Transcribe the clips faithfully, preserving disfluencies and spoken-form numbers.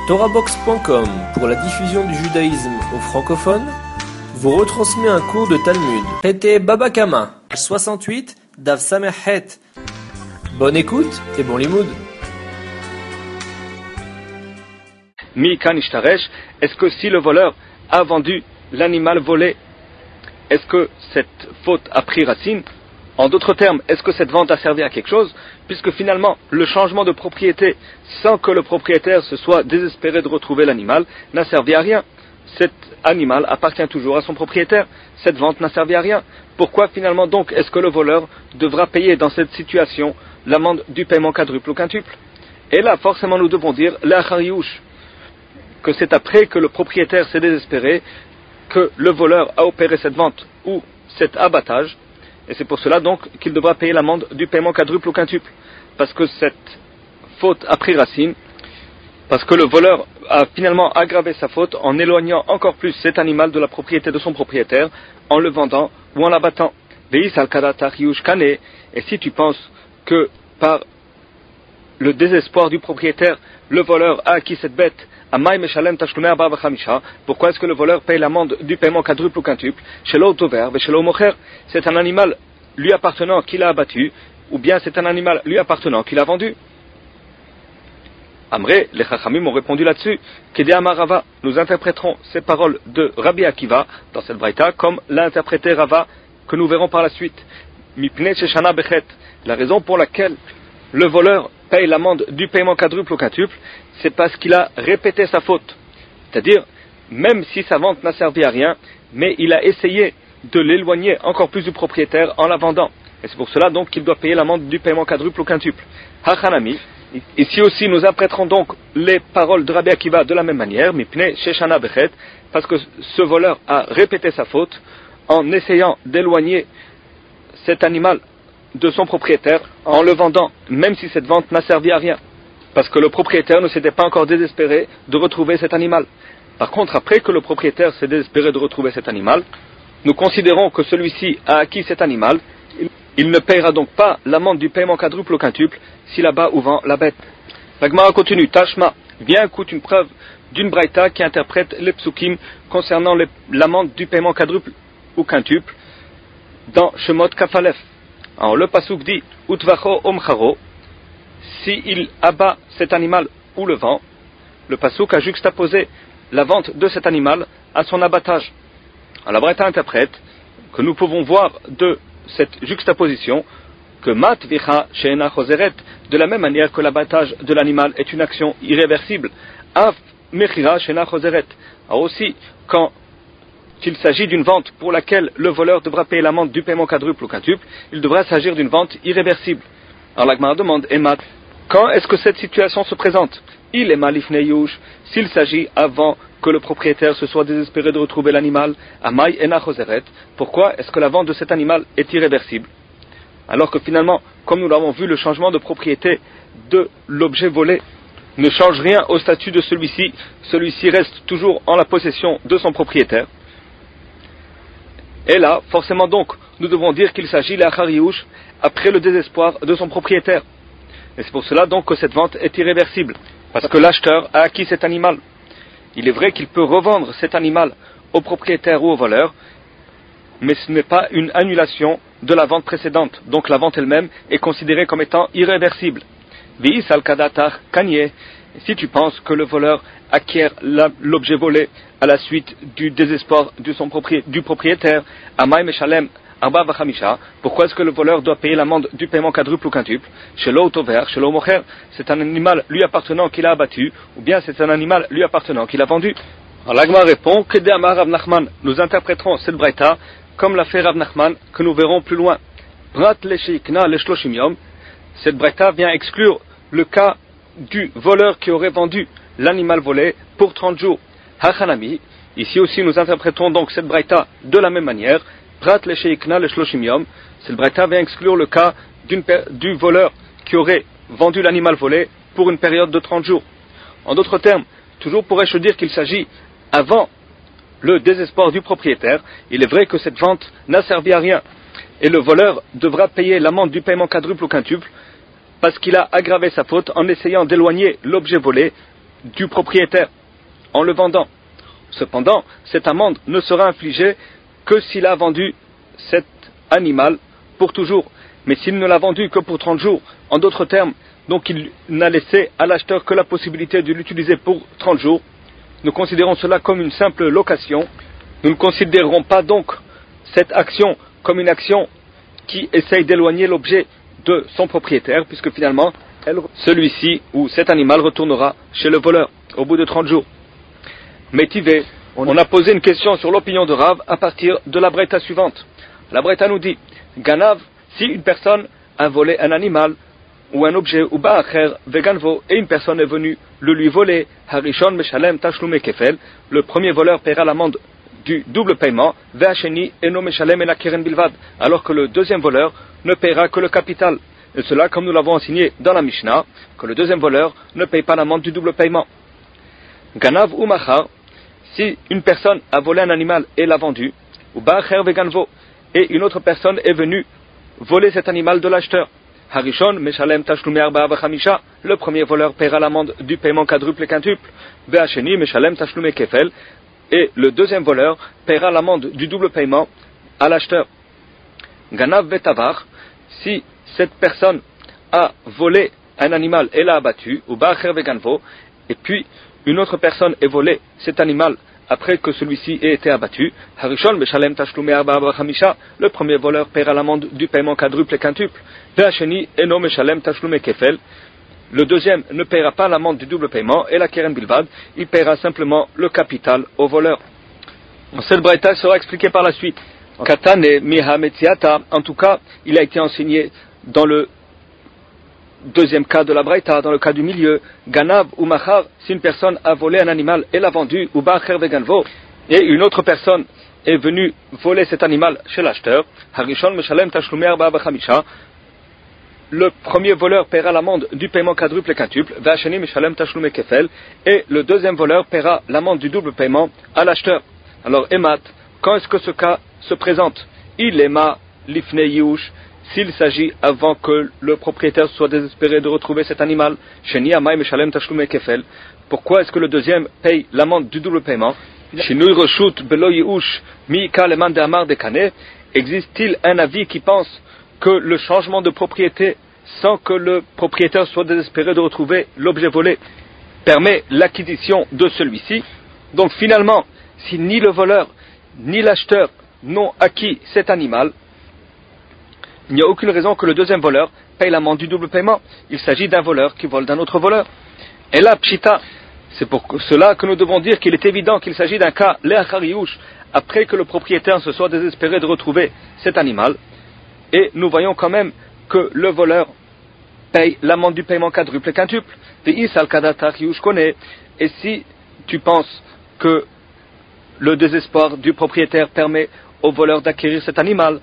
Torahbox point com, pour la diffusion du judaïsme aux francophones, vous retransmet un cours de Talmud. Pété Baba Kama, soixante-huit, Daf Samerhet. Bonne écoute et bon limoud. Mi kan ishtaresh, est-ce que si le voleur a vendu l'animal volé, est-ce que cette faute a pris racine? En d'autres termes, est-ce que cette vente a servi à quelque chose? Puisque finalement, le changement de propriété, sans que le propriétaire se soit désespéré de retrouver l'animal, n'a servi à rien. Cet animal appartient toujours à son propriétaire. Cette vente n'a servi à rien. Pourquoi finalement donc est-ce que le voleur devra payer dans cette situation l'amende du paiement quadruple ou quintuple? Et là, forcément, nous devons dire l'achariouche, que c'est après que le propriétaire s'est désespéré que le voleur a opéré cette vente ou cet abattage. Et c'est pour cela donc qu'il devra payer l'amende du paiement quadruple ou quintuple. Parce que cette faute a pris racine, parce que le voleur a finalement aggravé sa faute en éloignant encore plus cet animal de la propriété de son propriétaire, en le vendant ou en l'abattant. Et si tu penses que par le désespoir du propriétaire, le voleur a acquis cette bête, pourquoi est-ce que le voleur paye l'amende du paiement quadruple ou quintuple? C'est un animal lui appartenant qu'il a abattu, ou bien c'est un animal lui appartenant qu'il a vendu. Amré, les Chachamim ont répondu là-dessus, Rava, nous interpréterons ces paroles de Rabbi Akiva dans cette braïta comme l'a interprété Rava, que nous verrons par la suite. La raison pour laquelle le voleur paye l'amende du paiement quadruple ou quintuple, c'est parce qu'il a répété sa faute. C'est-à-dire, même si sa vente n'a servi à rien, mais il a essayé de l'éloigner encore plus du propriétaire en la vendant. Et c'est pour cela donc qu'il doit payer l'amende du paiement quadruple ou quintuple. Hachanami, ici aussi nous apprêterons donc les paroles de Rabbi Akiva de la même manière, mipne sheshana bechet, parce que ce voleur a répété sa faute en essayant d'éloigner cet animal de son propriétaire en le vendant, même si cette vente n'a servi à rien, parce que le propriétaire ne s'était pas encore désespéré de retrouver cet animal. Par contre, après que le propriétaire s'est désespéré de retrouver cet animal, nous considérons que celui-ci a acquis cet animal, il ne paiera donc pas l'amende du paiement quadruple ou quintuple s'il abat ou vend la bête. La Gemara continue, Tashma, viens écoute une preuve d'une braïta qui interprète les psukim concernant les, l'amende du paiement quadruple ou quintuple dans Shemot Kafalef. Alors le pasuk dit Utvacho omcharo, si il abat cet animal ou le vend, le pasuk a juxtaposé la vente de cet animal à son abattage. Alors la braïta interprète que nous pouvons voir de cette juxtaposition que mat vicha she'ena choseret, de la même manière que l'abattage de l'animal est une action irréversible, af mechira she'ena choseret. Alors aussi quand qu'il s'agit d'une vente pour laquelle le voleur devra payer l'amende du paiement quadruple ou quintuple, il devra s'agir d'une vente irréversible. Alors la Gemara demande, Emat, quand est-ce que cette situation se présente? Il est malifne yush, s'il s'agit avant que le propriétaire se soit désespéré de retrouver l'animal, amay ena choseret, pourquoi est-ce que la vente de cet animal est irréversible? Alors que finalement, comme nous l'avons vu, le changement de propriété de l'objet volé ne change rien au statut de celui-ci, celui-ci reste toujours en la possession de son propriétaire. Et là, forcément donc, nous devons dire qu'il s'agit l'achariouche après le désespoir de son propriétaire. Et c'est pour cela donc que cette vente est irréversible, parce que l'acheteur a acquis cet animal. Il est vrai qu'il peut revendre cet animal au propriétaire ou au voleur, mais ce n'est pas une annulation de la vente précédente, donc la vente elle-même est considérée comme étant irréversible. Vi'is al-kadatar kanye, si tu penses que le voleur acquiert la, l'objet volé à la suite du désespoir de son propri, du propriétaire, amay meshalem arba vachamisha, pourquoi est-ce que le voleur doit payer l'amende du paiement quadruple ou quintuple? Shelo tover, shelo mocher, c'est un animal lui appartenant qu'il a abattu, ou bien c'est un animal lui appartenant qu'il a vendu. Alors l'Agma répond que de Amar Rav Nachman, nous interpréterons cette braïta comme l'a fait Rav Nachman, que nous verrons plus loin. Prat lesheikna leshloshim yom, cette braïta vient exclure le cas du voleur qui aurait vendu l'animal volé pour trente jours. Hachanami, ici aussi nous interprétons donc cette braïta de la même manière. Prat lesheikna leshloshim yom, cette braïta vient exclure le cas d'une, du voleur qui aurait vendu l'animal volé pour une période de trente jours. En d'autres termes, toujours pourrais-je dire qu'il s'agit avant le désespoir du propriétaire. Il est vrai que cette vente n'a servi à rien et le voleur devra payer l'amende du paiement quadruple ou quintuple parce qu'il a aggravé sa faute en essayant d'éloigner l'objet volé du propriétaire en le vendant. Cependant, cette amende ne sera infligée que s'il a vendu cet animal pour toujours. Mais s'il ne l'a vendu que pour trente jours, en d'autres termes, donc il n'a laissé à l'acheteur que la possibilité de l'utiliser pour trente jours, nous considérons cela comme une simple location. Nous ne considérerons pas donc cette action comme une action qui essaye d'éloigner l'objet de son propriétaire, puisque finalement, elle, celui-ci ou cet animal retournera chez le voleur au bout de trente jours. Métivé, on a posé une question sur l'opinion de Rav à partir de la braïta suivante. La braïta nous dit, Ganav, si une personne a volé un animal ou un objet, ou ba'acher veganvo, et une personne est venue le lui voler, harishon meshalem tashlume kefel, le premier voleur paiera l'amende du double paiement, ve'asheni eno meshalem et la keren bilvad, alors que le deuxième voleur ne paiera que le capital. Et cela, comme nous l'avons enseigné dans la Mishnah, que le deuxième voleur ne paye pas l'amende du double paiement. Ganav ou machar, si une personne a volé un animal et l'a vendu, ou ba'acher veganvo, et une autre personne est venue voler cet animal de l'acheteur, Harishon, Meshalem, Tashlume Arba'a Vachamisha, le premier voleur paiera l'amende du paiement quadruple et quintuple, Ve'asheni, Meshalem, Tashlume Kefel, et le deuxième voleur paiera l'amende du double paiement à l'acheteur. Ganav Vetavar, si cette personne a volé un animal et l'a abattu, ou Ba'acher Veganvo, et puis une autre personne est volé cet animal après que celui-ci ait été abattu, Harishon Meshalem Tashlume Arba'a Vachamisha, le premier voleur paiera l'amende du paiement quadruple et quintuple, Ve'asheni eno Meshalem Tashlume Kefel, le deuxième ne paiera pas l'amende du double paiement, et la keren bilvad, il paiera simplement le capital au voleur. Cette braïta sera expliquée par la suite. Katane miha metziata, en tout cas, il a été enseigné dans le deuxième cas de la braïta, dans le cas du milieu, Ganav ou Machar, si une personne a volé un animal et l'a vendu, ou Ba'acher veganvo, et une autre personne est venue voler cet animal chez l'acheteur, Harishon Meshalem Tashlume Arba'a Vachamisha, le premier voleur paiera l'amende du paiement quadruple et quintuple, Ve'asheni Meshalem Tashlume Kefel, et le deuxième voleur paiera l'amende du double paiement à l'acheteur. Alors, Emat, quand est-ce que ce cas se présente? Il ema lifne yush, s'il s'agit avant que le propriétaire soit désespéré de retrouver cet animal, Sheni amay Meshalem Tashlume Kefel, pourquoi est-ce que le deuxième paye l'amende du double paiement? Shinui reshut belo yush mi ka leman de amar de kane, existe-t-il un avis qui pense que le changement de propriété sans que le propriétaire soit désespéré de retrouver l'objet volé permet l'acquisition de celui-ci? Donc finalement, si ni le voleur ni l'acheteur n'ont acquis cet animal, il n'y a aucune raison que le deuxième voleur paye l'amende du double paiement. Il s'agit d'un voleur qui vole d'un autre voleur. Et là, pshita, c'est pour cela que nous devons dire qu'il est évident qu'il s'agit d'un cas le'achariush, après que le propriétaire se soit désespéré de retrouver cet animal. Et nous voyons quand même que le voleur paye l'amende du paiement quadruple et quintuple. Et si tu penses que le désespoir du propriétaire permet au voleur d'acquérir cet animal,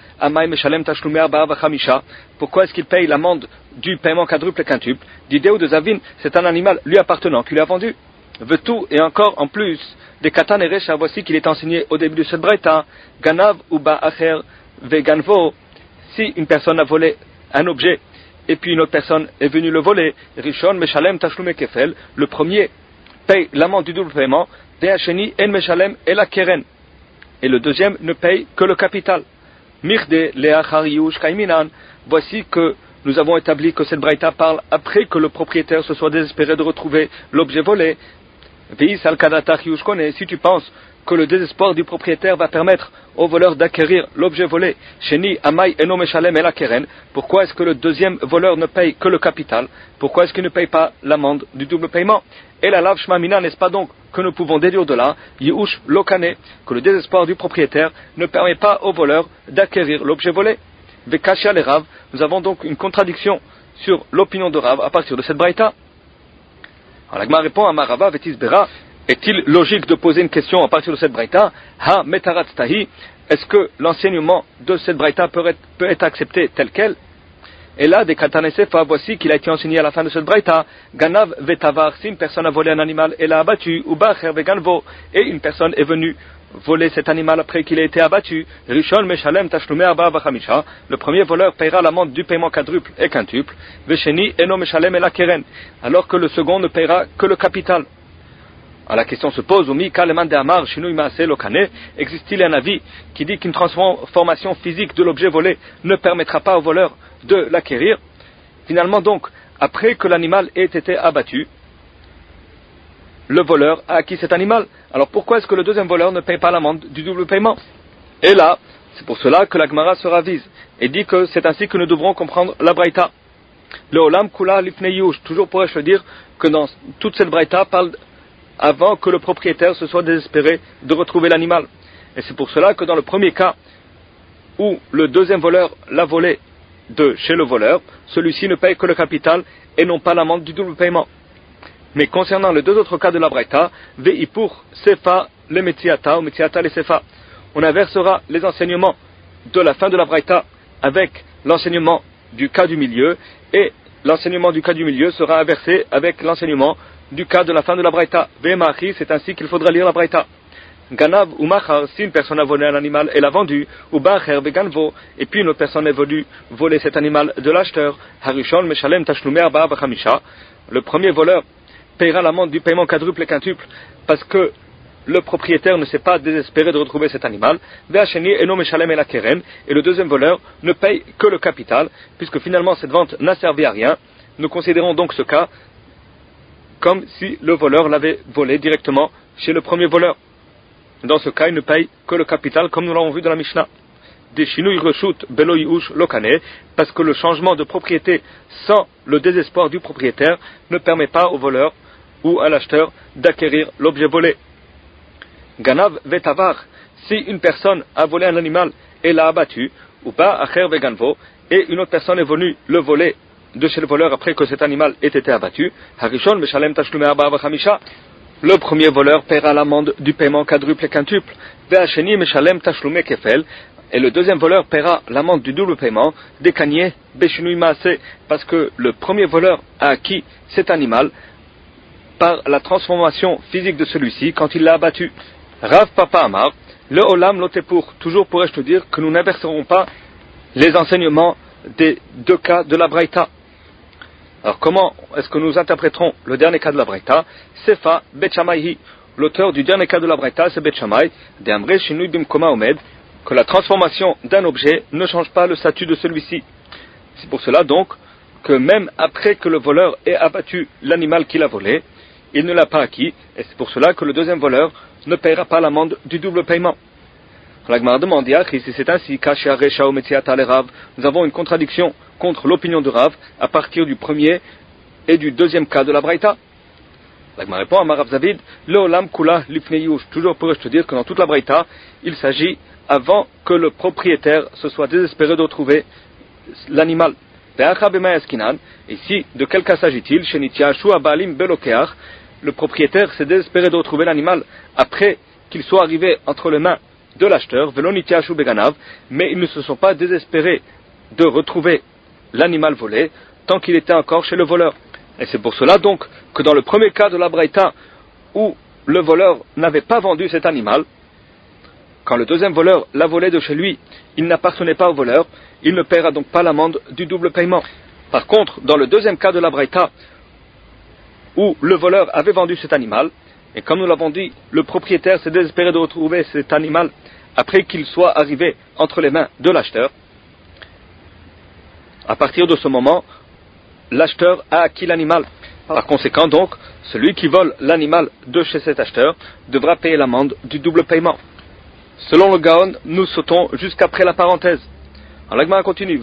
pourquoi est-ce qu'il paye l'amende du paiement quadruple et quintuple? D'idée de Zavin, c'est un animal lui appartenant qui lui a vendu. Vetu, et encore en plus, des katan et recha, voici qu'il est enseigné au début de cette braïta, Ganav ou Ba'acher veganvo, si une personne a volé un objet et puis une autre personne est venue le voler, Rishon Meshalem Tashlume Kefel, le premier paye l'amende du double paiement, Ve'asheni en Meshalem et la keren, et le deuxième ne paye que le capital. Mirde le'achariush kaiminan, voici que nous avons établi que cette braïta parle après que le propriétaire se soit désespéré de retrouver l'objet volé. Ve'is al kadatariush kone, si tu penses que le désespoir du propriétaire va permettre au voleur d'acquérir l'objet volé, Sheni amay eno meshalem el keren, pourquoi est-ce que le deuxième voleur ne paye que le capital? Pourquoi est-ce qu'il ne paye pas l'amende du double paiement? Et la lav shmamina, n'est-ce pas donc que nous pouvons déduire de là, Yush lokane, que le désespoir du propriétaire ne permet pas au voleur d'acquérir l'objet volé? Vekashia le Rav, nous avons donc une contradiction sur l'opinion de Rav à partir de cette braïta. Alors l'Agma répond à Marava Vetisbera, est-il logique de poser une question à partir de cette braïta? Ha metarat tahi, est-ce que l'enseignement de cette braïta peut être, peut être accepté tel quel? Et là, des Katanesefa, voici qu'il a été enseigné à la fin de cette braïta, Ganav vetavar, si une personne a volé un animal et l'a abattu, ou Bacher veganvo, et une personne est venue voler cet animal après qu'il ait été abattu, Rishon Meshalem Tashlume Arba'a Vachamisha, le premier voleur paiera l'amende du paiement quadruple et quintuple, Vesheni eno Meshalem et la keren, alors que le second ne paiera que le capital. Alors la question se pose, existe-t-il un avis qui dit qu'une transformation physique de l'objet volé ne permettra pas au voleur de l'acquérir? Finalement donc, après que l'animal ait été abattu, le voleur a acquis cet animal. Alors pourquoi est-ce que le deuxième voleur ne paye pas l'amende du double paiement? Et là, c'est pour cela que la Gemara se ravise et dit que c'est ainsi que nous devrons comprendre la Braïta. Le Olam Kula Lifnei Yush, toujours pourrais-je dire que dans toute cette Braïta parle avant que le propriétaire se soit désespéré de retrouver l'animal. Et c'est pour cela que dans le premier cas, où le deuxième voleur l'a volé de chez le voleur, celui-ci ne paye que le capital et non pas l'amende du double paiement. Mais concernant les deux autres cas de la Braïta, Ve'ipur Sefa le Metziata ou Metziata le Sefa, on inversera les enseignements de la fin de la Braïta avec l'enseignement du cas du milieu, et l'enseignement du cas du milieu sera inversé avec l'enseignement du cas de la fin de la Braïta. Ve'machi, c'est ainsi qu'il faudra lire la Braïta. Ganav ou Machar, si une personne a volé un animal et l'a vendu, ou Bacher Veganvo, et puis une autre personne est venue voler cet animal de l'acheteur, Harishon Meshalem Tashlume Arba Bachamisha, le premier voleur payera l'amende du paiement quadruple et quintuple, parce que le propriétaire ne s'est pas désespéré de retrouver cet animal, et le deuxième voleur ne paye que le capital, puisque finalement cette vente n'a servi à rien. Nous considérons donc ce cas comme si le voleur l'avait volé directement chez le premier voleur. Dans ce cas, il ne paye que le capital, comme nous l'avons vu dans la Mishnah. Parce que le changement de propriété sans le désespoir du propriétaire ne permet pas au voleur ou à l'acheteur d'acquérir l'objet volé. Ganav vetavar, si une personne a volé un animal et l'a abattu, ou pas acher veganvo, et une autre personne est venue le voler de chez le voleur après que cet animal ait été abattu, harishon meshalem tashlume arba vachamisha, le premier voleur paiera l'amende du paiement quadruple et quintuple, ve'asheni meshalem tashlume kefel, et le deuxième voleur paiera l'amende du double paiement, dekanye beshinui maase, parce que le premier voleur a acquis cet animal par la transformation physique de celui-ci quand il l'a abattu. Rav Papa Amar, le Olam Lotepur, toujours pourrais-je te dire que nous n'inverserons pas les enseignements des deux cas de la Braïta. Alors comment est-ce que nous interpréterons le dernier cas de la Braïta? Sefa Bet Shammai, l'auteur du dernier cas de la Braïta, c'est Bet Shammai, d'Amre Shinui Bimkoma Omed, que la transformation d'un objet ne change pas le statut de celui-ci. C'est pour cela donc que même après que le voleur ait abattu l'animal qu'il a volé, il ne l'a pas acquis, et c'est pour cela que le deuxième voleur ne paiera pas l'amende du double paiement. La Gemara demande, si c'est ainsi, nous avons une contradiction contre l'opinion de Rav à partir du premier et du deuxième cas de la Braïta. La Gemara répond à Marav Zavid, le Olam Kula Lifnei Yush. Toujours pourrais-je te dire que dans toute la Braïta, il s'agit avant que le propriétaire se soit désespéré de retrouver l'animal. Et ici, de quel cas s'agit-il? Le propriétaire s'est désespéré de retrouver l'animal après qu'il soit arrivé entre les mains de l'acheteur, mais ils ne se sont pas désespérés de retrouver l'animal volé tant qu'il était encore chez le voleur. Et c'est pour cela donc que dans le premier cas de la Braïta, où le voleur n'avait pas vendu cet animal, quand le deuxième voleur l'a volé de chez lui, il n'appartenait pas au voleur, il ne paiera donc pas l'amende du double paiement. Par contre, dans le deuxième cas de la Braïta, où le voleur avait vendu cet animal, et comme nous l'avons dit, le propriétaire s'est désespéré de retrouver cet animal après qu'il soit arrivé entre les mains de l'acheteur, à partir de ce moment, l'acheteur a acquis l'animal. Par conséquent donc, celui qui vole l'animal de chez cet acheteur devra payer l'amende du double paiement. Selon le Gaon, nous sautons jusqu'après la parenthèse. Alors la Gemara continue.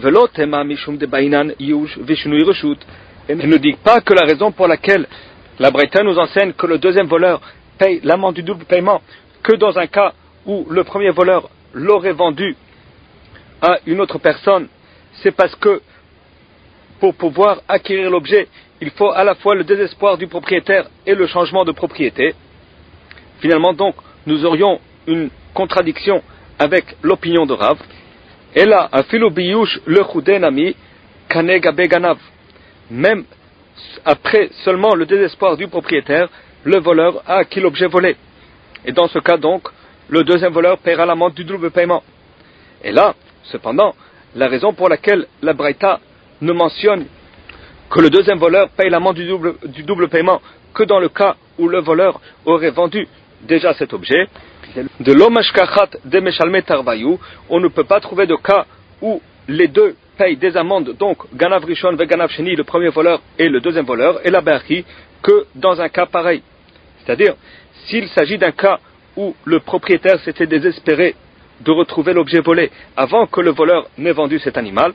Et ne dit pas que la raison pour laquelle la Braïta nous enseigne que le deuxième voleur paye l'amende du double paiement que dans un cas où le premier voleur l'aurait vendu à une autre personne, c'est parce que pour pouvoir acquérir l'objet, il faut à la fois le désespoir du propriétaire et le changement de propriété. Finalement donc, nous aurions une contradiction avec l'opinion de Rav. Et là, un philobiyush le chudenami kanegabe ganav. Même après seulement le désespoir du propriétaire, le voleur a acquis l'objet volé. Et dans ce cas donc, le deuxième voleur paiera l'amende du double paiement. Et là, cependant, la raison pour laquelle la Braïta ne mentionne que le deuxième voleur paye l'amende du double, du double paiement que dans le cas où le voleur aurait vendu déjà cet objet. De l'omashkachat de meshalme tarbayou, on ne peut pas trouver de cas où les deux payent des amendes, donc ganav rishon ve ganav sheni, le premier voleur et le deuxième voleur, et la berki, que dans un cas pareil. C'est-à-dire, s'il s'agit d'un cas où le propriétaire s'était désespéré de retrouver l'objet volé avant que le voleur n'ait vendu cet animal,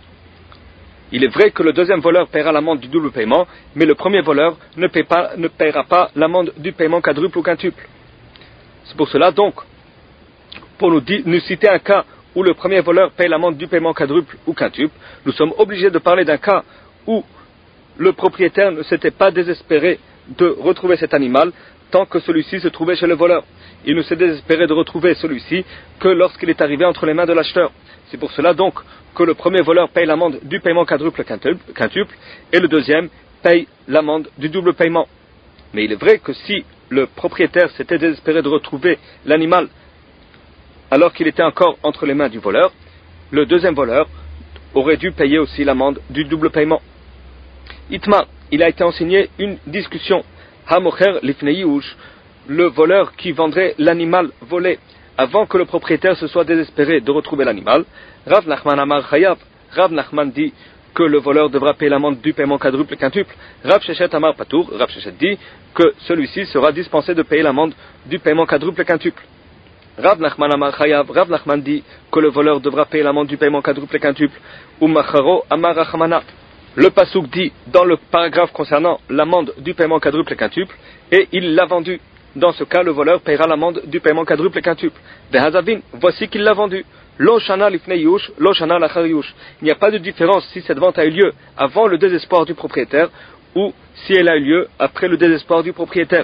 il est vrai que le deuxième voleur paiera l'amende du double paiement, mais le premier voleur ne, paie pas, ne paiera pas l'amende du paiement quadruple ou quintuple. C'est pour cela donc, pour nous, dire, nous citer un cas où le premier voleur paie l'amende du paiement quadruple ou quintuple, nous sommes obligés de parler d'un cas où le propriétaire ne s'était pas désespéré de retrouver cet animal tant que celui-ci se trouvait chez le voleur. Il ne s'est désespéré de retrouver celui-ci que lorsqu'il est arrivé entre les mains de l'acheteur. C'est pour cela donc que le premier voleur paye l'amende du paiement quadruple quintuple et le deuxième paye l'amende du double paiement. Mais il est vrai que si le propriétaire s'était désespéré de retrouver l'animal alors qu'il était encore entre les mains du voleur, le deuxième voleur aurait dû payer aussi l'amende du double paiement. Itma, il a été enseigné une discussion. Hamocher lifneiush, le voleur qui vendrait l'animal volé avant que le propriétaire se soit désespéré de retrouver l'animal. Rav Nachman Amar Chayav, Rav Nachman dit que le voleur devra payer l'amende du paiement quadruple quintuple. Rav Shechet Amar Patour, Rav Shechet dit que celui-ci sera dispensé de payer l'amende du paiement quadruple quintuple. Rav Nachman Amar Chayav, Rav Nachman dit que le voleur devra payer l'amende du paiement quadruple quintuple. Umacharo Amar Rachamana. Le pasouk dit dans le paragraphe concernant l'amende du paiement quadruple quintuple, et il l'a vendu. Dans ce cas, le voleur paiera l'amende du paiement quadruple quintuple. Behazavin, voici qu'il l'a vendu. Lo shana lifnei yush, lo shana lachar yush. Il n'y a pas de différence si cette vente a eu lieu avant le désespoir du propriétaire ou si elle a eu lieu après le désespoir du propriétaire.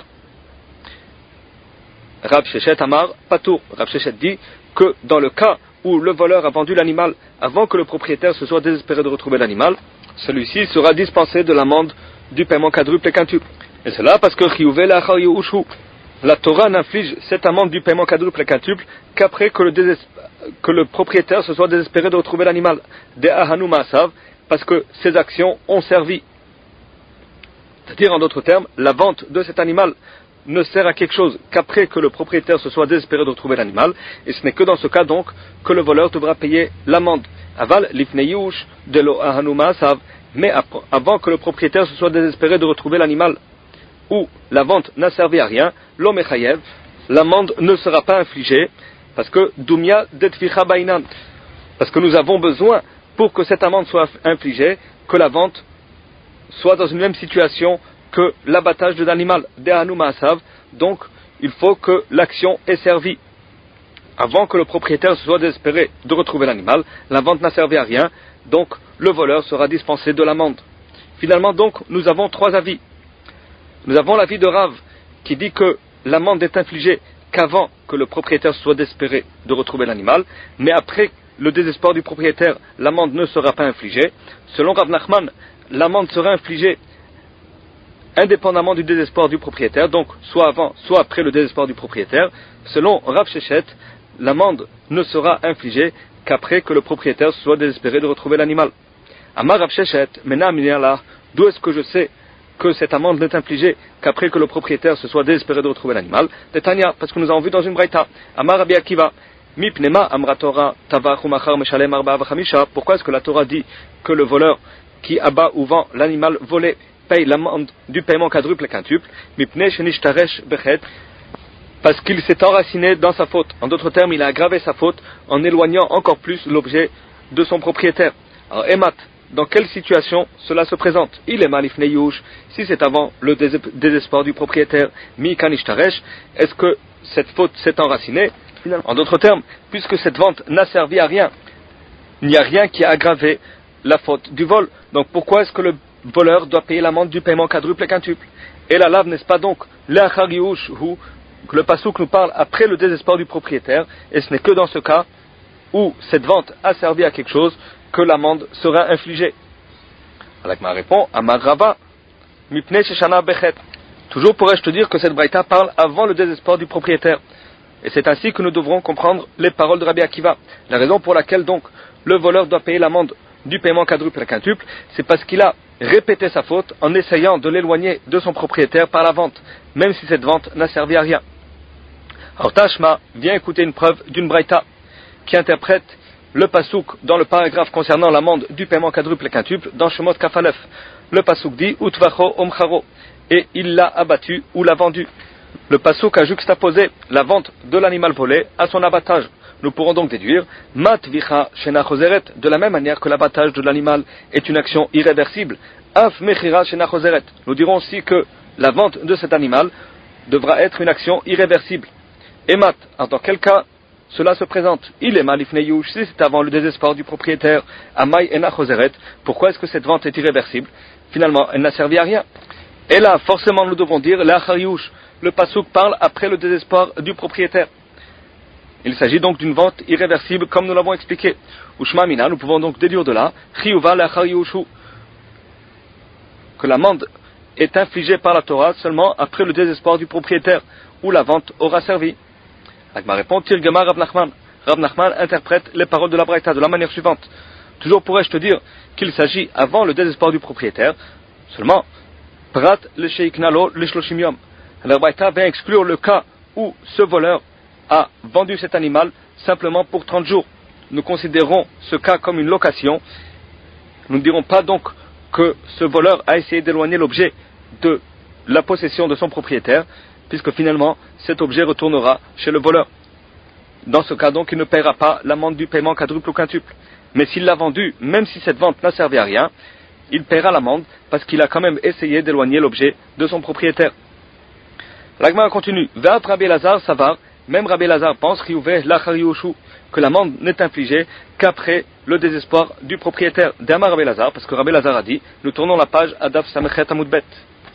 Rab Shechet Amar Patour. Rab Shechet dit que dans le cas où le voleur a vendu l'animal avant que le propriétaire se soit désespéré de retrouver l'animal, celui-ci sera dispensé de l'amende du paiement quadruple et quintuple. Et cela parce que la Torah n'inflige cette amende du paiement quadruple et quintuple qu'après que le, désesp... que le propriétaire se soit désespéré de retrouver l'animal. De ahanu ma'asav, parce que ces actions ont servi. C'est-à-dire, en d'autres termes, la vente de cet animal ne sert à quelque chose qu'après que le propriétaire se soit désespéré de retrouver l'animal, et ce n'est que dans ce cas donc que le voleur devra payer l'amende. Aval lifneyush de lo ahanu ma'asav, mais avant que le propriétaire se soit désespéré de retrouver l'animal, où la vente n'a servi à rien, l'omechayev, l'amende ne sera pas infligée, parce que dumia detficha bainan, parce que nous avons besoin, pour que cette amende soit infligée, que la vente soit dans une même situation que l'abattage de l'animal, de'anu ma'asav, donc il faut que l'action ait servi. Avant que le propriétaire se soit désespéré de retrouver l'animal, la vente n'a servi à rien, donc le voleur sera dispensé de l'amende. Finalement donc, nous avons trois avis. Nous avons l'avis de Rav, qui dit que l'amende est infligée qu'avant que le propriétaire soit désespéré de retrouver l'animal, mais après le désespoir du propriétaire, l'amende ne sera pas infligée. Selon Rav Nachman, l'amende sera infligée indépendamment du désespoir du propriétaire, donc soit avant, soit après le désespoir du propriétaire. Selon Rav Shechet, l'amende ne sera infligée qu'après que le propriétaire soit désespéré de retrouver l'animal. Amar Rav Shechet, mena minyalah, d'où est-ce que je sais que cette amende n'est infligée qu'après que le propriétaire se soit désespéré de retrouver l'animal? Tanya, parce que nous avons vu dans une braïta. Amar Rabbi Akiva, mipnema amra Torah tavach umachar meshalem arba'a v'chamisha. Pourquoi est-ce que la Torah dit que le voleur qui abat ou vend l'animal volé paye l'amende du paiement quadruple et quintuple? Mipne shenishtaresh bechet, parce qu'il s'est enraciné dans sa faute. En d'autres termes, il a aggravé sa faute en éloignant encore plus l'objet de son propriétaire. Alors, Emat, dans quelle situation cela se présente? Il est malif neyush, si c'est avant le désespoir du propriétaire, mi kanishtaresh, est-ce que cette faute s'est enracinée? En d'autres termes, puisque cette vente n'a servi à rien, il n'y a rien qui a aggravé la faute du vol. Donc pourquoi est-ce que le voleur doit payer l'amende du paiement quadruple et quintuple? Et la lave, n'est-ce pas donc l'achar yush, où le pasouk nous parle après le désespoir du propriétaire, et ce n'est que dans ce cas où cette vente a servi à quelque chose que l'amende sera infligée. Alakma répond, Amar Rava, mipne sheshana bechet. Toujours pourrais-je te dire que cette braïta parle avant le désespoir du propriétaire. Et c'est ainsi que nous devrons comprendre les paroles de Rabbi Akiva. La raison pour laquelle donc le voleur doit payer l'amende du paiement quadruple et quintuple, c'est parce qu'il a répéter sa faute en essayant de l'éloigner de son propriétaire par la vente, même si cette vente n'a servi à rien. Alors Tashma vient écouter une preuve d'une braïta qui interprète le pasouk dans le paragraphe concernant l'amende du paiement quadruple et quintuple dans Shemot Kafalef. Le pasouk dit Utvacho omcharo, et il l'a abattu ou l'a vendu. Le pasouk a juxtaposé la vente de l'animal volé à son abattage. Nous pourrons donc déduire Mat vicha shena choseret, de la même manière que l'abattage de l'animal est une action irréversible. Af mechira shena choseret. Nous dirons aussi que la vente de cet animal devra être une action irréversible. Et mat, dans quel cas cela se présente? Il est malifne yush, si c'est avant le désespoir du propriétaire. Amay ena choseret. Pourquoi est-ce que cette vente est irréversible? Finalement, elle n'a servi à rien. Et là, forcément, nous devons dire l'achar yush. Le pasouk parle après le désespoir du propriétaire. Il s'agit donc d'une vente irréversible, comme nous l'avons expliqué. Ushma mina, nous pouvons donc déduire de là chiyuva l'achar yushu, que l'amende est infligée par la Torah seulement après le désespoir du propriétaire, où la vente aura servi. Agma répond, Tirgema Rav Nachman. Rav Nachman interprète les paroles de la Braïta de la manière suivante. Toujours pourrais-je te dire qu'il s'agit avant le désespoir du propriétaire, seulement, prat le sheiknalo le shloshim yom. La Braïta vient exclure le cas où ce voleur a vendu cet animal simplement pour trente jours. Nous considérons ce cas comme une location. Nous ne dirons pas donc que ce voleur a essayé d'éloigner l'objet de la possession de son propriétaire, puisque finalement cet objet retournera chez le voleur. Dans ce cas donc, il ne paiera pas l'amende du paiement quadruple ou quintuple. Mais s'il l'a vendu, même si cette vente n'a servi à rien, il paiera l'amende parce qu'il a quand même essayé d'éloigner l'objet de son propriétaire. L'Agma continue. Ve'at Rabbi Lazar savar, même Rabbi Lazar pense que l'amende n'est infligée qu'après le désespoir du propriétaire. D'Amar Rabbi Lazar, parce que Rabbi Lazar a dit, nous tournons la page à Daf Samechet Amud Bet.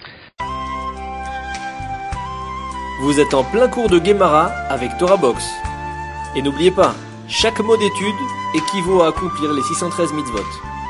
Vous êtes en plein cours de Gemara avec Torah Box. Et n'oubliez pas, chaque mot d'étude équivaut à accomplir les six cent treize mitzvot.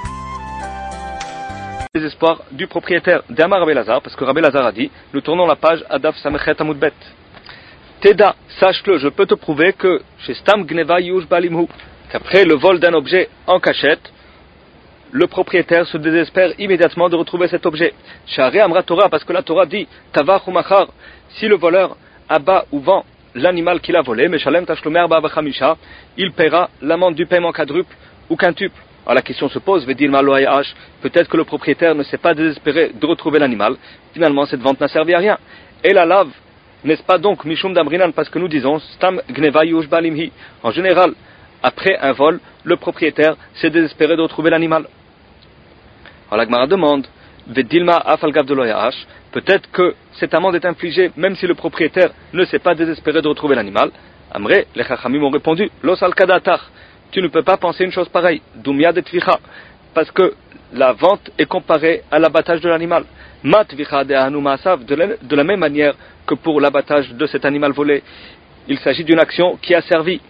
Désespoir du propriétaire d'Amar Rabbi Lazar, parce que Rabbi Lazar a dit, nous tournons la page à Daf Samechet Amud Bet. Teda, sache-le, je peux te prouver que chez Stam Gneva Yush Balimhu, qu'après le vol d'un objet en cachette, le propriétaire se désespère immédiatement de retrouver cet objet. Sha'arei Amra Torah, parce que la Torah dit, Tavach ou Machar, si le voleur abat ou vend l'animal qu'il a volé, Meshalem Tashlomer Ba'avachamisha, il paiera l'amende du paiement quadruple ou quintuple. Alors la question se pose, Vedil Maloayash, peut-être que le propriétaire ne s'est pas désespéré de retrouver l'animal, finalement cette vente n'a servi à rien. Et la lave, n'est-ce pas donc Mishum Damrinan, parce que nous disons Stam Gneva Yush Balimhi. En général, après un vol, le propriétaire s'est désespéré de retrouver l'animal. Alors la Gemara demande Vedilma Afalgav de Loyash, peut-être que cette amende est infligée même si le propriétaire ne s'est pas désespéré de retrouver l'animal. Amré, les Chachamim ont répondu Los al Kadatar, tu ne peux pas penser une chose pareille, Dumya de Tvicha, parce que la vente est comparée à l'abattage de l'animal. Mat Tvicha de Anu Maasav, de la même manière que pour l'abattage de cet animal volé, il s'agit d'une action qui a servi.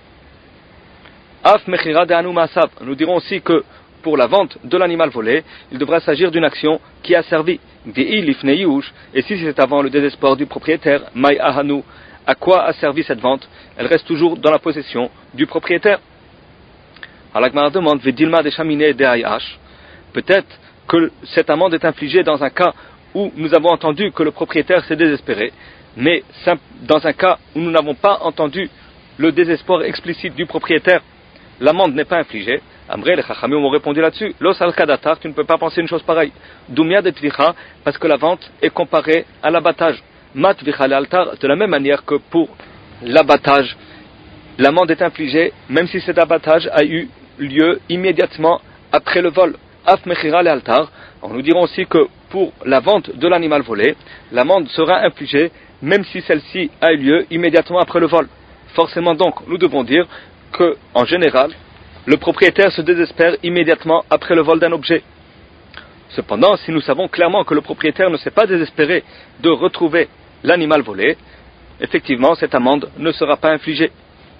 Af Mechira de Anu Maasav, nous dirons aussi que pour la vente de l'animal volé, il devra s'agir d'une action qui a servi. Et si c'est avant le désespoir du propriétaire, Mai Ahanu, à quoi a servi cette vente? Elle reste toujours dans la possession du propriétaire. Alors la Gemara demande, Vedilma de Chaminé de Ayash, peut-être que cette amende est infligée dans un cas où nous avons entendu que le propriétaire s'est désespéré, mais dans un cas où nous n'avons pas entendu le désespoir explicite du propriétaire, l'amende n'est pas infligée. Amré, les Chachamim ont répondu là-dessus. Los al Kadatar, tu ne peux pas penser une chose pareille. Dumya de Tvicha, parce que la vente est comparée à l'abattage. Mat Tvicha le altar, de la même manière que pour l'abattage, l'amende est infligée, même si cet abattage a eu lieu immédiatement après le vol. Af Mechira le altar, nous dirons aussi que pour la vente de l'animal volé, l'amende sera infligée, même si celle-ci a eu lieu immédiatement après le vol. Forcément donc, nous devons dire que, en général, le propriétaire se désespère immédiatement après le vol d'un objet. Cependant, si nous savons clairement que le propriétaire ne s'est pas désespéré de retrouver l'animal volé, effectivement, cette amende ne sera pas infligée.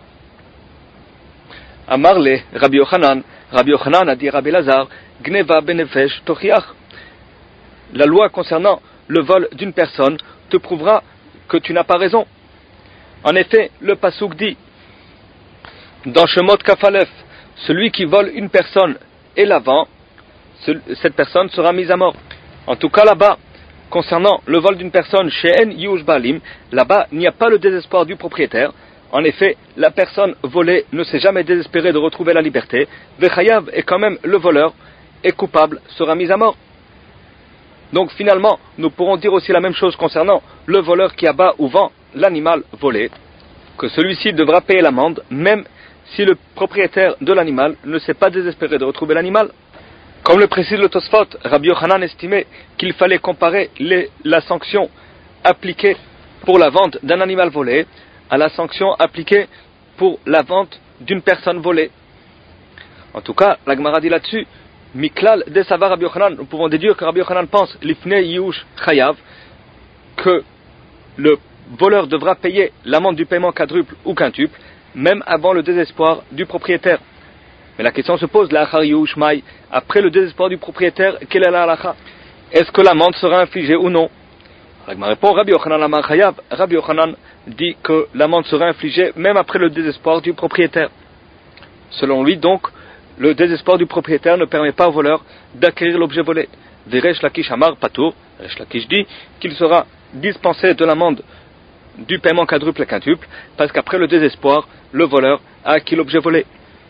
Amarle, Rabbi Yochanan, Rabbi Yochanan a dit Rabbi Lazar, Gneva benefesh tochiach. La loi concernant le vol d'une personne te prouvera que tu n'as pas raison. En effet, le Passouk dit, dans Shemot Kafalef, celui qui vole une personne et la vend, cette personne sera mise à mort. En tout cas là-bas, concernant le vol d'une personne chez En Yush Balim, là-bas il n'y a pas le désespoir du propriétaire. En effet, la personne volée ne s'est jamais désespérée de retrouver la liberté. Vechayav est quand même le voleur, est coupable, sera mis à mort. Donc finalement, nous pourrons dire aussi la même chose concernant le voleur qui abat ou vend l'animal volé, que celui-ci devra payer l'amende, même si le propriétaire de l'animal ne s'est pas désespéré de retrouver l'animal. Comme le précise le Tosfot, Rabbi Yochanan estimait qu'il fallait comparer les, la sanction appliquée pour la vente d'un animal volé à la sanction appliquée pour la vente d'une personne volée. En tout cas, la Gemara dit là-dessus, Miklal de Savar Rabbi Yochanan, nous pouvons déduire que Rabbi Yochanan pense, Lifne Yush Chayav, que le voleur devra payer l'amende du paiement quadruple ou quintuple, même avant le désespoir du propriétaire. Mais la question se pose, l'achar Yush Mai, après le désespoir du propriétaire, quelle est la halacha? Est-ce que l'amende sera infligée ou non? La Gemara répond, Rabbi Yochanan Amar Chayav, Rabbi Yochanan dit que l'amende sera infligée même après le désespoir du propriétaire. Selon lui, donc, le désespoir du propriétaire ne permet pas au voleur d'acquérir l'objet volé. Veresh Lakish Amar Patour, Resh Lakish dit qu'il sera dispensé de l'amende du paiement quadruple et quintuple, parce qu'après le désespoir, le voleur a acquis l'objet volé.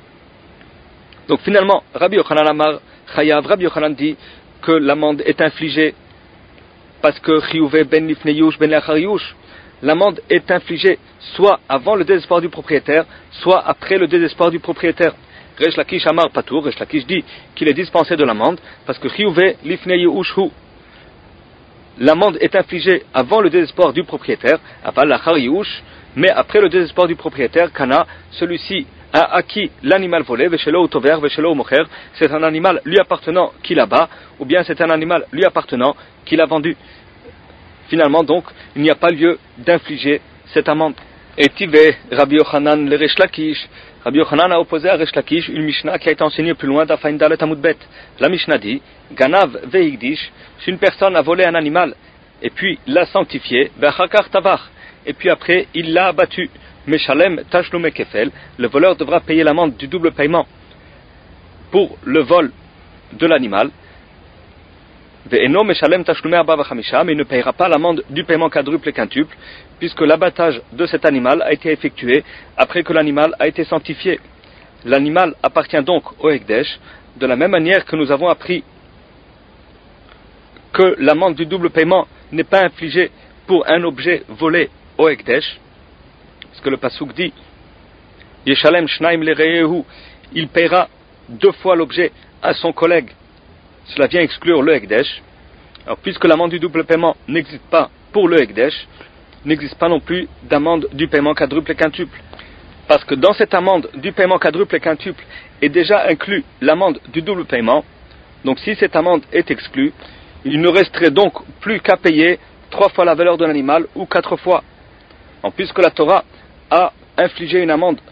Donc finalement, Rabbi Yochanan Amar Chayav, Rabbi Yochanan dit que l'amende est infligée parce que Chiyuve ben Lifnei Yush ben Lachar Yush, l'amende est infligée soit avant le désespoir du propriétaire, soit après le désespoir du propriétaire. Resh Lakish Amar Patour, Resh Lakish dit qu'il est dispensé de l'amende parce que Chiyuve Lifnei Yush hu, l'amende est infligée avant le désespoir du propriétaire, aval Lachar Yush, mais après le désespoir du propriétaire, Kana, celui-ci a acquis l'animal volé, Veshelo Tover, Veshelo Mocher, c'est un animal lui appartenant qu'il abat, ou bien c'est un animal lui appartenant qu'il a vendu. Finalement donc, il n'y a pas lieu d'infliger cette amende. Et Tivé, Rabbi Yochanan le Resh Lakish, Rabbi Yochanan a opposé à Resh Lakish une Mishnah qui a été enseignée plus loin d'Afain Dalet Amud Bet. La Mishnah dit, Ganav Veigdish, si une personne a volé un animal, et puis l'a sanctifié, Vechakar Tavach, et puis après il l'a abattu, Meshalem Tashlum Kefel, le voleur devra payer l'amende du double paiement pour le vol de l'animal. Ve'eno Meshalem Tashlum Arba Vachamisha, mais il ne payera pas l'amende du paiement quadruple et quintuple, puisque l'abattage de cet animal a été effectué après que l'animal a été sanctifié. L'animal appartient donc au Ekdesh, de la même manière que nous avons appris que l'amende du double paiement n'est pas infligée pour un objet volé au Ekdesh, parce que le Pasuk dit Yeshalem Shnaim Lereyehu, il paiera deux fois l'objet à son collègue. Cela vient exclure le Ekdesh. Alors, puisque l'amende du double paiement n'existe pas pour le Ekdesh, n'existe pas non plus d'amende du paiement quadruple et quintuple. Parce que dans cette amende du paiement quadruple et quintuple est déjà inclus l'amende du double paiement. Donc si cette amende est exclue, il ne resterait donc plus qu'à payer trois fois la valeur de l'animal ou quatre fois. Alors, puisque la Torah a infligé une amende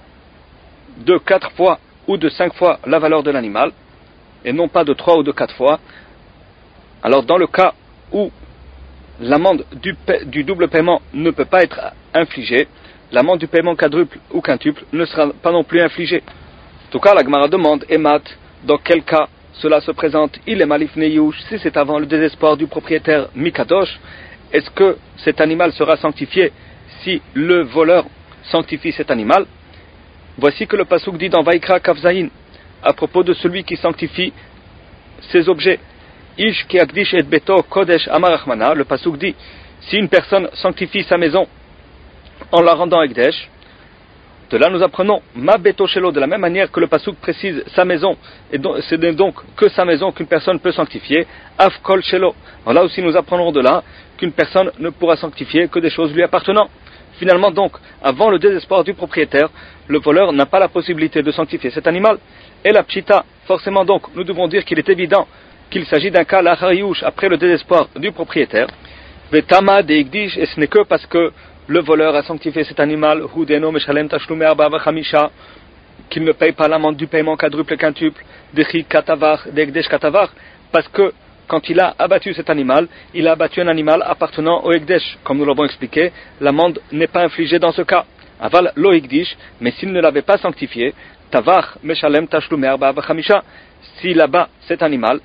de quatre fois ou de cinq fois la valeur de l'animal, et non pas de trois ou de quatre fois, alors dans le cas où l'amende du, du double paiement ne peut pas être infligée, l'amende du paiement quadruple ou quintuple ne sera pas non plus infligée. En tout cas, la Gemara demande, Emat, dans quel cas cela se présente? Il est malif neyush, si c'est avant le désespoir du propriétaire Mikadosh, est-ce que cet animal sera sanctifié si le voleur sanctifie cet animal? Voici que le Pasuk dit dans Vaikra Kafzaïn, à propos de celui qui sanctifie ses objets. Ish ki akdish et beto kodesh amar Achmana, le Pasuk dit, si une personne sanctifie sa maison en la rendant ekdesh, de là nous apprenons ma beto shelo, de la même manière que le Pasuk précise sa maison, et donc, c'est donc que sa maison qu'une personne peut sanctifier, af kol shelo. Alors là aussi nous apprenons de là qu'une personne ne pourra sanctifier que des choses lui appartenant. Finalement donc, avant le désespoir du propriétaire, le voleur n'a pas la possibilité de sanctifier cet animal. Et la pchita, forcément donc, nous devons dire qu'il est évident qu'il s'agit d'un cas l'achariouche après le désespoir du propriétaire. Vetama de Igdish, et ce n'est que parce que le voleur a sanctifié cet animal, Hudeno Meshalem Tashlume Arba Vachamisha, qu'il ne paye pas l'amende du paiement quadruple et quintuple, d'Echi Katavar, d'Egdesh Katavar, parce que quand il a abattu cet animal, il a abattu un animal appartenant au Ekdesh. Comme nous l'avons expliqué, l'amende n'est pas infligée dans ce cas. Aval lo Ekdish, mais s'il ne l'avait pas sanctifié, Tavar Meshalem Tashlume Arba Vachamisha, s'il abat cet animal,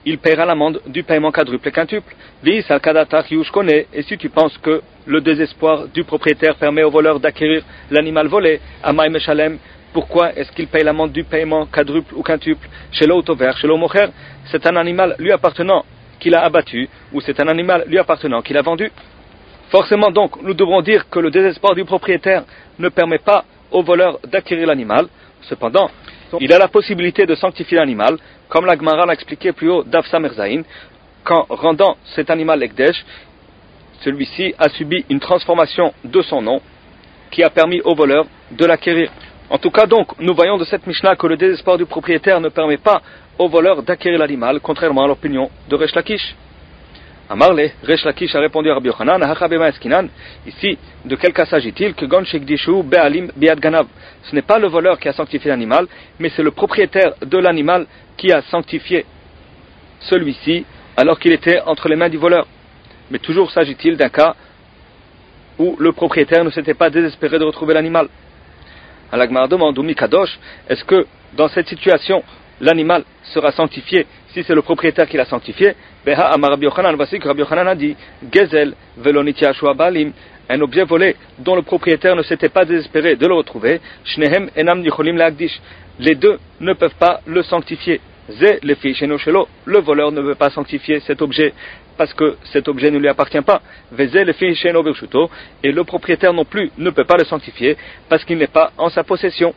il paiera l'amende du paiement quadruple et quintuple. Et si tu penses que le désespoir du propriétaire permet au voleur d'acquérir l'animal volé, Amay Meshalem, pourquoi est-ce qu'il paye l'amende du paiement quadruple ou quintuple? Chez l'autover, chez l'homocher, c'est un animal lui appartenant qu'il a abattu, ou c'est un animal lui appartenant qu'il a vendu. Forcément donc, nous devrons dire que le désespoir du propriétaire ne permet pas au voleur d'acquérir l'animal. Cependant, il a la possibilité de sanctifier l'animal, comme la Gemara l'a expliqué plus haut d'Av Samer Zayin, qu'en rendant cet animal Ekdesh, celui-ci a subi une transformation de son nom qui a permis au voleur de l'acquérir. En tout cas donc, nous voyons de cette Mishnah que le désespoir du propriétaire ne permet pas au voleur d'acquérir l'animal, contrairement à l'opinion de Resh Lakish. Amarle, Resh Lakish a répondu à Rabbi Yochanan, ici, de quel cas s'agit-il? Que Gon Shekdishu Be'alim Biad Ganav. Ce n'est pas le voleur qui a sanctifié l'animal, mais c'est le propriétaire de l'animal qui a sanctifié celui-ci alors qu'il était entre les mains du voleur. Mais toujours s'agit-il d'un cas où le propriétaire ne s'était pas désespéré de retrouver l'animal. Alors Gemara demande, Oumi Kadosh, est-ce que dans cette situation, l'animal sera sanctifié si c'est le propriétaire qui l'a sanctifié? Beha Amar Rabbi Yochanan, voici que Rabbi Yochanan a dit, Gezel velonitia shua balim, un objet volé dont le propriétaire ne s'était pas désespéré de le retrouver, Shnehem enam nicholim leagdish, les deux ne peuvent pas le sanctifier. Ze le fi sheno shelo, le voleur ne veut pas sanctifier cet objet parce que cet objet ne lui appartient pas. Veze le fi sheno bershuto, et le propriétaire non plus ne peut pas le sanctifier parce qu'il n'est pas en sa possession.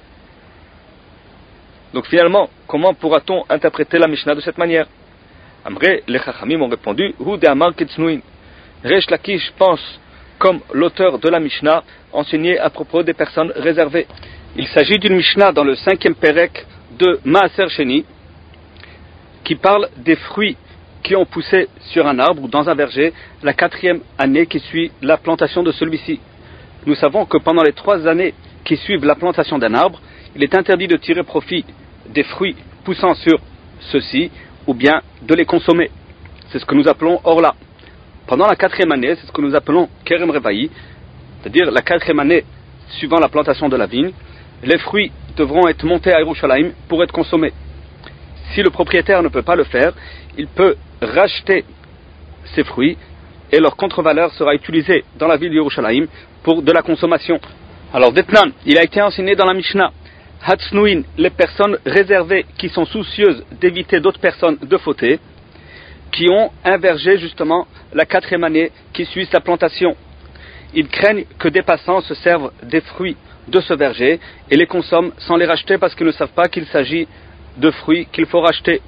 Donc finalement, comment pourra-t-on interpréter la Mishnah de cette manière? Amré, les Chachamim ont répondu, Hu de Amar Ketsnuin. Resh Lakish pense comme l'auteur de la Mishnah enseignée à propos des personnes réservées. Il s'agit d'une Mishnah dans le cinquième Perek de Maaser Sheni qui parle des fruits qui ont poussé sur un arbre ou dans un verger la quatrième année qui suit la plantation de celui-ci. Nous savons que pendant les trois années qui suivent la plantation d'un arbre, il est interdit de tirer profit des fruits poussant sur ceux-ci ou bien de les consommer. C'est ce que nous appelons orla. Pendant la quatrième année, c'est ce que nous appelons kerem revaï, c'est-à-dire la quatrième année suivant la plantation de la vigne, les fruits devront être montés à Yerushalayim pour être consommés. Si le propriétaire ne peut pas le faire, il peut racheter ces fruits et leur contre-valeur sera utilisée dans la ville de Yerushalayim pour de la consommation. Alors Detnan, il a été enseigné dans la Mishnah, Hatsnuin, les personnes réservées qui sont soucieuses d'éviter d'autres personnes de fauter, qui ont un verger justement la quatrième année qui suit sa plantation. Ils craignent que des passants se servent des fruits de ce verger et les consomment sans les racheter parce qu'ils ne savent pas qu'il s'agit de fruits qu'il faut racheter.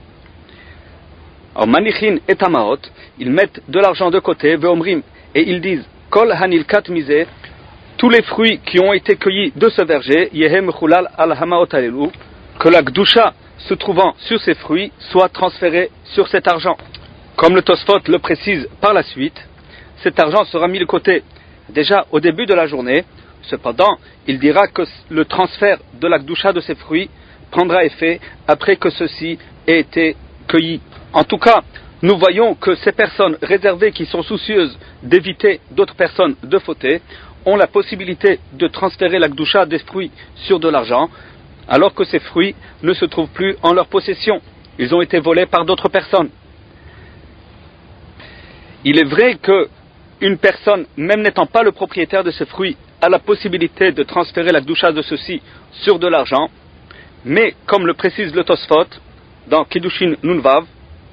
Alors Manichin et Tamaot, ils mettent de l'argent de côté, Veomrim, et ils disent Kol Hanilkat Mise, tous les fruits qui ont été cueillis de ce verger, Yehem Chulal al Hamaot Alelu, que la Gdusha se trouvant sur ces fruits soit transférée sur cet argent. Comme le Tosfot le précise par la suite, cet argent sera mis de côté déjà au début de la journée. Cependant, il dira que le transfert de la Gdusha de ces fruits prendra effet après que ceux-ci aient été cueillis. En tout cas, nous voyons que ces personnes réservées qui sont soucieuses d'éviter d'autres personnes de fauter ont la possibilité de transférer la Gdusha des fruits sur de l'argent, alors que ces fruits ne se trouvent plus en leur possession. Ils ont été volés par d'autres personnes. Il est vrai qu'une personne, même n'étant pas le propriétaire de ces fruits, a la possibilité de transférer la Gdusha de ceux-ci sur de l'argent, mais comme le précise le Tosfot dans Kiddushin Nunvav,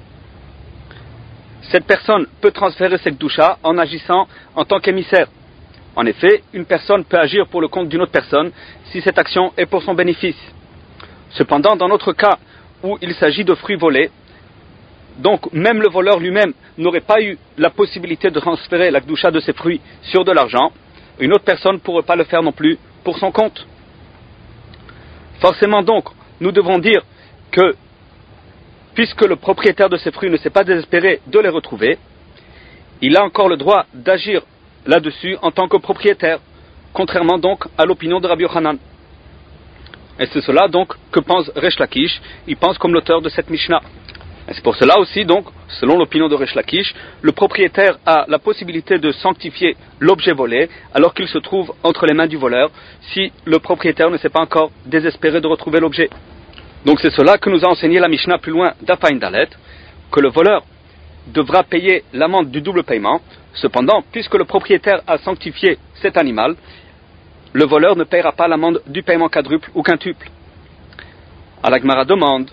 cette personne peut transférer cette Gdusha en agissant en tant qu'émissaire. En effet, une personne peut agir pour le compte d'une autre personne si cette action est pour son bénéfice. Cependant, dans notre cas où il s'agit de fruits volés, donc même le voleur lui-même n'aurait pas eu la possibilité de transférer la Gdusha de ses fruits sur de l'argent, une autre personne ne pourrait pas le faire non plus pour son compte. Forcément donc, nous devons dire que puisque le propriétaire de ces fruits ne s'est pas désespéré de les retrouver, il a encore le droit d'agir là-dessus en tant que propriétaire, contrairement donc à l'opinion de Rabbi Yochanan. Et c'est cela donc que pense Resh Lakish, il pense comme l'auteur de cette Mishnah. Et c'est pour cela aussi donc, selon l'opinion de Resh Lakish, le propriétaire a la possibilité de sanctifier l'objet volé alors qu'il se trouve entre les mains du voleur, si le propriétaire ne s'est pas encore désespéré de retrouver l'objet. Donc c'est cela que nous a enseigné la Mishnah plus loin d'Afain Dalet, que le voleur devra payer l'amende du double paiement. Cependant, puisque le propriétaire a sanctifié cet animal, le voleur ne paiera pas l'amende du paiement quadruple ou quintuple. Al-Agmara demande,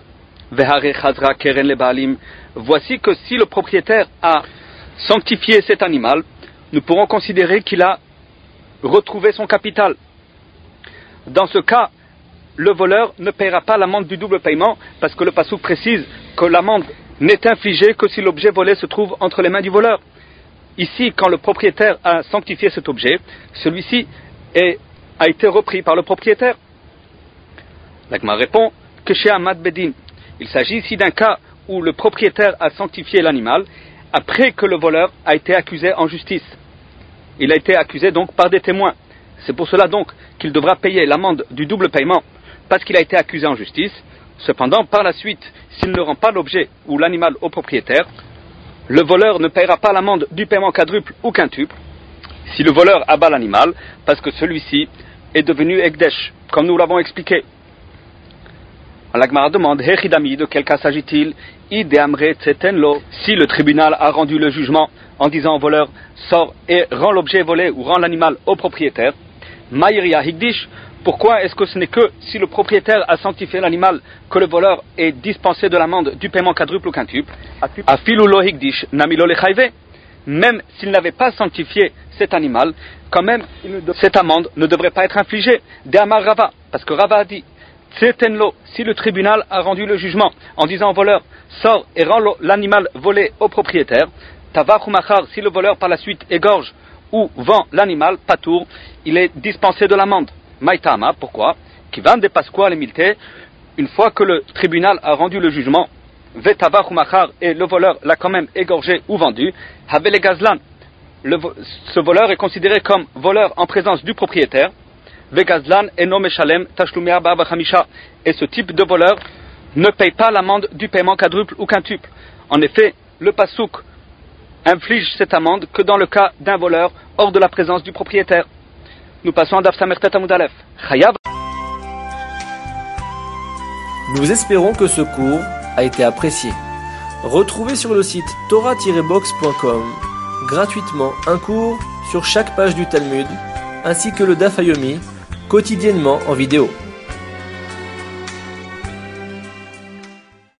voici que si le propriétaire a sanctifié cet animal, nous pourrons considérer qu'il a retrouvé son capital. Dans ce cas, le voleur ne paiera pas l'amende du double paiement, parce que le passouk précise que l'amende n'est infligée que si l'objet volé se trouve entre les mains du voleur. Ici, quand le propriétaire a sanctifié cet objet, celui-ci est, a été repris par le propriétaire. L'Agma répond que chez Ahmad Bedin, il s'agit ici d'un cas où le propriétaire a sanctifié l'animal après que le voleur a été accusé en justice. Il a été accusé donc par des témoins. C'est pour cela donc qu'il devra payer l'amende du double paiement parce qu'il a été accusé en justice. Cependant, par la suite, s'il ne rend pas l'objet ou l'animal au propriétaire, le voleur ne paiera pas l'amende du paiement quadruple ou quintuple si le voleur abat l'animal parce que celui-ci est devenu Ekdesh, comme nous l'avons expliqué. L'Agmara demande, Hechidami, de quel cas s'agit-il? Si le tribunal a rendu le jugement en disant au voleur, sors et rends l'objet volé ou rend l'animal au propriétaire, Maïria Higdish, pourquoi est-ce que ce n'est que si le propriétaire a sanctifié l'animal que le voleur est dispensé de l'amende du paiement quadruple ou quintuple? Afilu lo Higdish, namilo lechayve, même s'il n'avait pas sanctifié cet animal, quand même, cette amende ne devrait pas être infligée. De Amar Rava, parce que Rava a dit, Tsetenlo, si le tribunal a rendu le jugement en disant au voleur, sors et rends l'animal volé au propriétaire, Tavach ou Machar, si le voleur par la suite égorge ou vend l'animal, Patour, il est dispensé de l'amende. Maïtama, pourquoi? Qui vend des pasquales et milte, une fois que le tribunal a rendu le jugement, Vetavach ou Machar, et le voleur l'a quand même égorgé ou vendu, Havele Gazlan, le, ce voleur est considéré comme voleur en présence du propriétaire. Vegazlan et no meshalem tashlumea ba'aba chamisha. Et ce type de voleur ne paye pas l'amende du paiement quadruple ou quintuple. En effet, le passouk inflige cette amende que dans le cas d'un voleur hors de la présence du propriétaire. Nous passons à Daf Samertet Amud Aleph. Chayav. Nous espérons que ce cours a été apprécié. Retrouvez sur le site torah tiret box point com gratuitement un cours sur chaque page du Talmud, ainsi que le Daf Yomi, quotidiennement en vidéo.